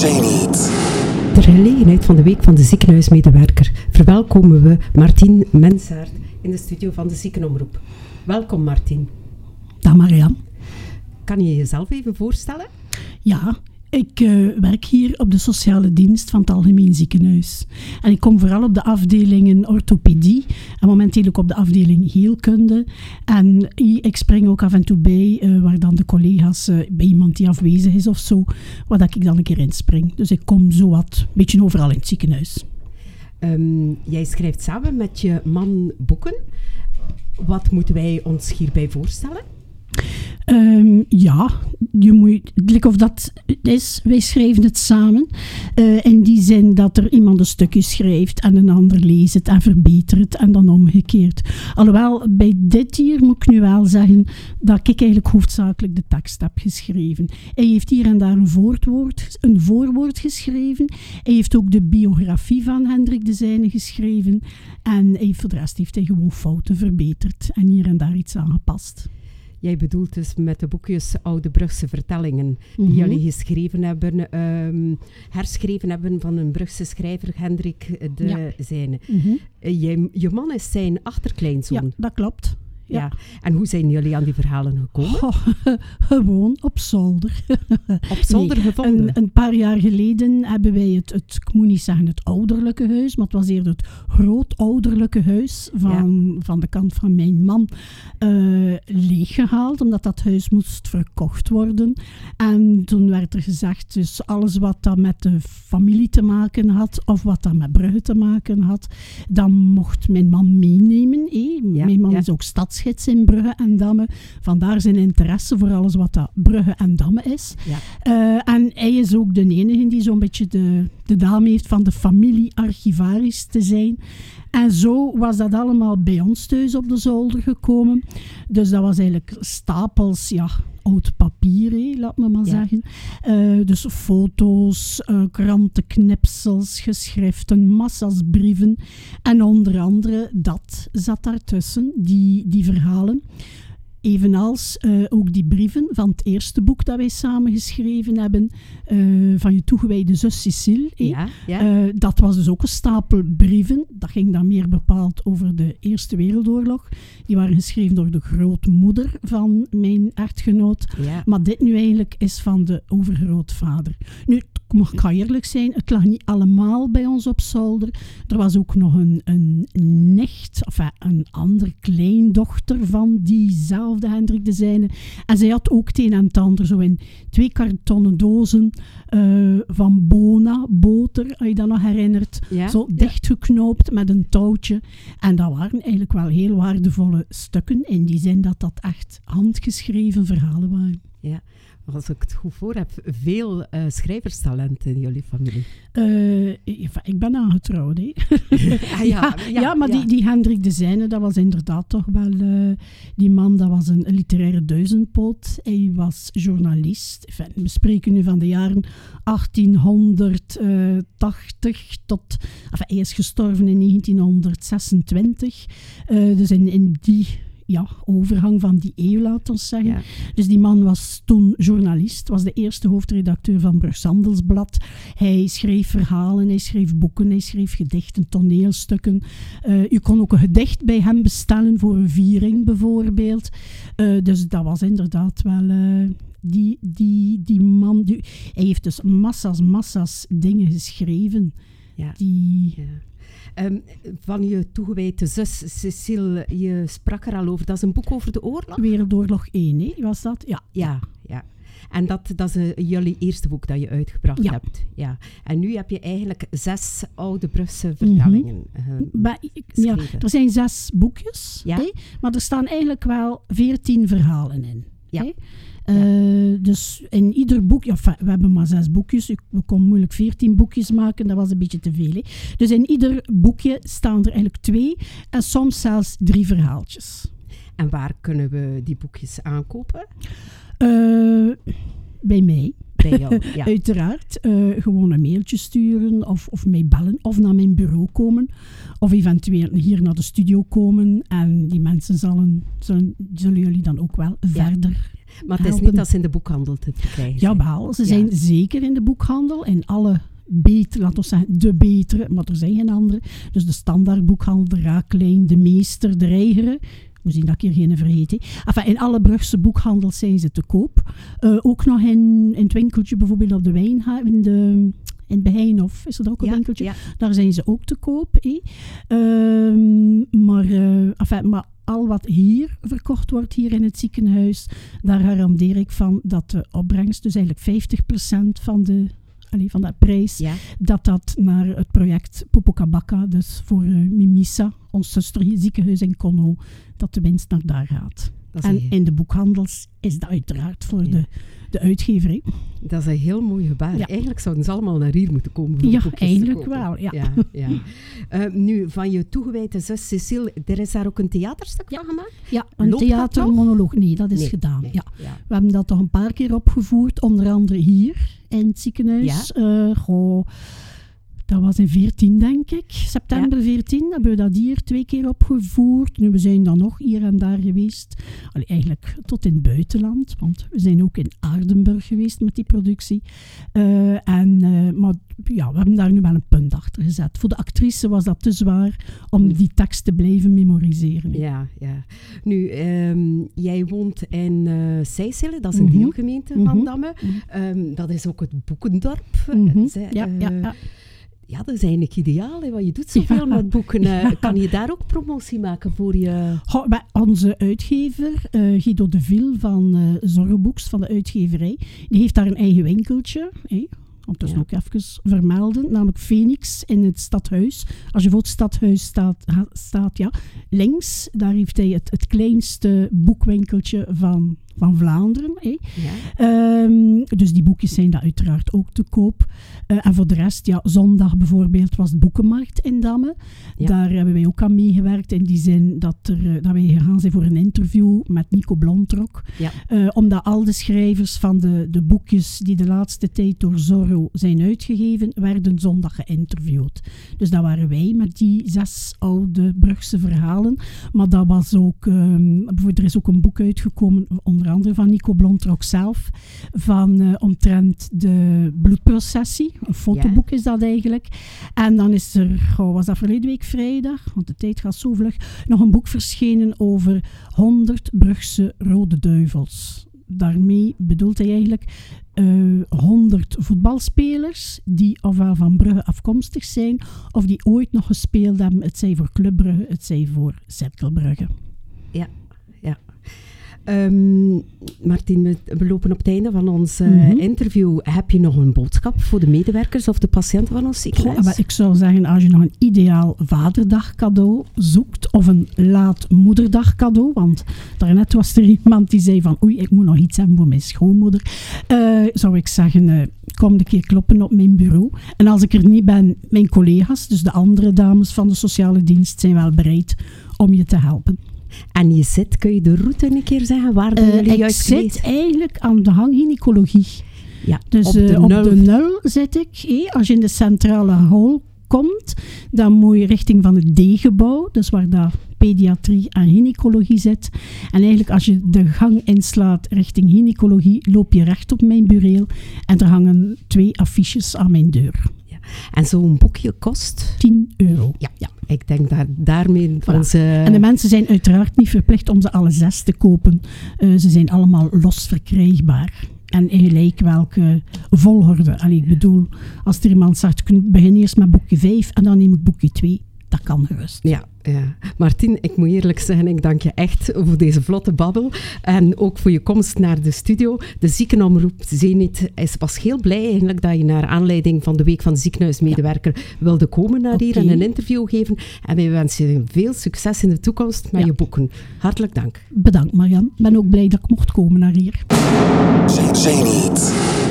Zenith. Ter gelegenheid van de Week van de Ziekenhuismedewerker verwelkomen we Martien Mensaert in de studio van de Ziekenomroep. Welkom Martien. Dag Marianne. Kan je jezelf even voorstellen? Ja, ik werk hier op de sociale dienst van het Algemeen Ziekenhuis. En ik kom vooral op de afdelingen orthopedie en momenteel ook op de afdeling heelkunde. En ik spring ook af en toe bij, waar dan de collega's bij iemand die afwezig is of zo, waar dat ik dan een keer inspring. Dus ik kom zowat een beetje overal in het ziekenhuis. Jij schrijft samen met je man boeken. Wat moeten wij ons hierbij voorstellen? Ja, je moet, of dat is, wij schrijven het samen. In die zin dat er iemand een stukje schrijft en een ander leest het en verbetert het en dan omgekeerd. Alhoewel, bij dit hier moet ik nu wel zeggen dat ik eigenlijk hoofdzakelijk de tekst heb geschreven. Hij heeft hier en daar een voorwoord geschreven. Hij heeft ook de biografie van Hendrik de Zijne geschreven. En voor de rest heeft hij gewoon fouten verbeterd en hier en daar iets aangepast. Jij bedoelt dus met de boekjes Oude Brugse vertellingen die jullie geschreven hebben, herschreven hebben van een Brugse schrijver, Hendrik de Zijne. Je man is zijn achterkleinzoon. Ja, dat klopt. Ja. En hoe zijn jullie aan die verhalen gekomen? Gewoon op zolder. Op zolder gevonden? Een paar jaar geleden hebben wij ik moet niet zeggen het ouderlijke huis, maar het was eerder het grootouderlijke huis van de kant van mijn man leeggehaald, omdat dat huis moest verkocht worden. En toen werd er gezegd, dus alles wat dat met de familie te maken had, of wat dat met Brugge te maken had, dan mocht mijn man meenemen. Mijn man is ook stadsgids in Brugge en Damme. Vandaar zijn interesse voor alles wat dat Brugge en Damme is. Ja. En hij is ook de enige die zo'n beetje de naam heeft van de familie-archivaris te zijn. En zo was dat allemaal bij ons thuis op de zolder gekomen. Dus dat was eigenlijk stapels, oud papier, laat me maar zeggen. Dus foto's, krantenknipsels, geschriften, massa's brieven. En onder andere dat zat daartussen, die verhalen. Evenals ook die brieven van het eerste boek dat wij samen geschreven hebben, van je toegewijde zus Cecile. Dat was dus ook een stapel brieven. Dat ging dan meer bepaald over de Eerste Wereldoorlog. Die waren geschreven door de grootmoeder van mijn echtgenoot. Ja. Maar dit nu eigenlijk is van de overgrootvader. Nu, ik ga eerlijk zijn, het lag niet allemaal bij ons op zolder. Er was ook nog een nicht, een andere kleindochter van diezelfde Hendrik de Zijne. En zij had ook het een en het ander zo in 2 kartonnen dozen van Bona, boter, als je dat nog herinnert. Ja, zo dichtgeknoopt met een touwtje. En dat waren eigenlijk wel heel waardevolle stukken, in die zin dat dat echt handgeschreven verhalen waren. Ja. Als ik het goed voor heb, veel schrijverstalent in jullie familie. Ik ben aangetrouwd, hè. Maar die Hendrik de Zijne, dat was inderdaad toch wel... die man, dat was een literaire duizendpoot. Hij was journalist. We spreken nu van de jaren 1880 tot... hij is gestorven in 1926. Dus in die... overgang van die eeuw, laat ons zeggen. Ja. Dus die man was toen journalist, was de eerste hoofdredacteur van Brugs Handelsblad. Hij schreef verhalen, hij schreef boeken, hij schreef gedichten, toneelstukken. Je kon ook een gedicht bij hem bestellen voor een viering, bijvoorbeeld. Dus dat was inderdaad wel... Die man... hij heeft dus massa's dingen geschreven. Ja. Van je toegewijde zus Cecile, je sprak er al over. Dat is een boek over de oorlog? Wereldoorlog 1, hè? Was dat? Ja. En dat is jullie eerste boek dat je uitgebracht hebt. Ja. En nu heb je eigenlijk 6 oude Brugse vertellingen geschreven. Er zijn 6 boekjes, hè? Maar er staan eigenlijk wel 14 verhalen in. Ja. Hè? Dus in ieder boek, we hebben maar 6 boekjes, we konden moeilijk 14 boekjes maken, dat was een beetje te veel. Hè? Dus in ieder boekje staan er eigenlijk 2 en soms zelfs 3 verhaaltjes. En waar kunnen we die boekjes aankopen? Bij mij. Bij jou, ja. Uiteraard. Gewoon een mailtje sturen of mij bellen of naar mijn bureau komen. Of eventueel hier naar de studio komen. En die mensen zullen jullie dan ook wel verder Maar het is niet dat ze in de boekhandel te krijgen zijn. Jawel, ze zijn zeker in de boekhandel. In alle betere, laten we zeggen, de betere, maar er zijn geen andere. Dus de standaardboekhandel, de Raaklijn, de Meester, de Reigeren. We zien dat ik hier geen vergeet. Enfin, in alle Brugse boekhandels zijn ze te koop. Ook nog in het winkeltje, bijvoorbeeld op de Wijnhaven, in Beheinhof is er ook een winkeltje. Ja. Daar zijn ze ook te koop. Maar al wat hier verkocht wordt, hier in het ziekenhuis, daar garandeer ik van dat de opbrengst, dus eigenlijk 50% van de prijs, dat naar het project Popocabacca, dus voor Mimisa, ons zusterziekenhuis in Congo, dat de winst naar daar gaat. En in de boekhandels is dat uiteraard voor de uitgever. Dat is een heel mooi gebaar. Ja. Eigenlijk zouden ze allemaal naar hier moeten komen. Voor eigenlijk wel. Ja. Nu, van je toegewijde zus Cecile, er is daar ook een theaterstuk van gemaakt? Ja, een theatermonoloog. Nee, dat is gedaan. Nee. Ja. We hebben dat toch een paar keer opgevoerd, onder andere hier in het ziekenhuis. Dat was in 2014, denk ik. September 2014 hebben we dat hier 2 keer opgevoerd. Nu, we zijn dan nog hier en daar geweest. Eigenlijk tot in het buitenland. Want we zijn ook in Aardenburg geweest met die productie. Maar we hebben daar nu wel een punt achter gezet. Voor de actrice was dat te zwaar om die tekst te blijven memoriseren. Ja. Nu, jij woont in Sijselen. Dat is een deelgemeente van Damme. Dat is ook het Boekendorp. Ja, dat is eigenlijk ideaal, hè, want je doet zoveel met boeken. Kan je daar ook promotie maken voor je... Onze uitgever, Guido de Vil van Zorrobooks, van de uitgeverij, die heeft daar een eigen winkeltje. Ondertussen ook even vermelden, namelijk Phoenix in het stadhuis. Als je voor het stadhuis staat links, daar heeft hij het kleinste boekwinkeltje van Vlaanderen. Dus die boekjes zijn daar uiteraard ook te koop. En voor de rest, zondag bijvoorbeeld was de boekenmarkt in Damme. Ja. Daar hebben wij ook aan meegewerkt in die zin dat wij gegaan zijn voor een interview met Nico Blontrok. Ja. Omdat al de schrijvers van de boekjes die de laatste tijd door Zorro zijn uitgegeven, werden zondag geïnterviewd. Dus dat waren wij met die 6 oude Brugse verhalen. Maar dat was ook, er is ook een boek uitgekomen, onder andere van Nico Blontrok zelf, van omtrent de bloedprocessie. Een fotoboek is dat eigenlijk. En dan is er, was dat verleden week vrijdag, want de tijd gaat zo vlug, nog een boek verschenen over 100 Brugse rode duivels. Daarmee bedoelt hij eigenlijk 100 voetbalspelers die ofwel van Brugge afkomstig zijn, of die ooit nog gespeeld hebben, het zij voor Club Brugge, het zij voor Cerkelbrugge. Ja. Martin, we lopen op het einde van ons interview. Heb je nog een boodschap voor de medewerkers of de patiënten van ons ziekenhuis? Ik zou zeggen, als je nog een ideaal vaderdag cadeau zoekt of een laat moederdag cadeau, want daarnet was er iemand die zei van ik moet nog iets hebben voor mijn schoonmoeder, zou ik zeggen, kom een keer kloppen op mijn bureau. En als ik er niet ben, mijn collega's, dus de andere dames van de sociale dienst, zijn wel bereid om je te helpen. En je zit, kun je de route een keer zeggen? Waar ben jullie juist geweest? Ik zit eigenlijk aan de hanggynaecologie. Ja, dus op de nul zit ik. Als je in de centrale hal komt, dan moet je richting van het D-gebouw, dus waar daar pediatrie en gynaecologie zit. En eigenlijk als je de gang inslaat richting gynaecologie, loop je recht op mijn bureel en er hangen 2 affiches aan mijn deur. En zo'n boekje kost? €10. Ja. Ik denk daarmee onze... En de mensen zijn uiteraard niet verplicht om ze alle 6 te kopen. Ze zijn allemaal los verkrijgbaar. En gelijk welke volgorde. Ik bedoel, als er iemand zegt, ik begin eerst met boekje 5 en dan neem ik boekje 2. Dat kan gerust. Ja. Martin, ik moet eerlijk zeggen, ik dank je echt voor deze vlotte babbel. En ook voor je komst naar de studio. De ziekenomroep Zenit was heel blij eigenlijk dat je naar aanleiding van de Week van de Ziekenhuismedewerker wilde komen naar hier en een interview geven. En wij wensen je veel succes in de toekomst met je boeken. Hartelijk dank. Bedankt, Marianne. Ik ben ook blij dat ik mocht komen naar hier. Zenit.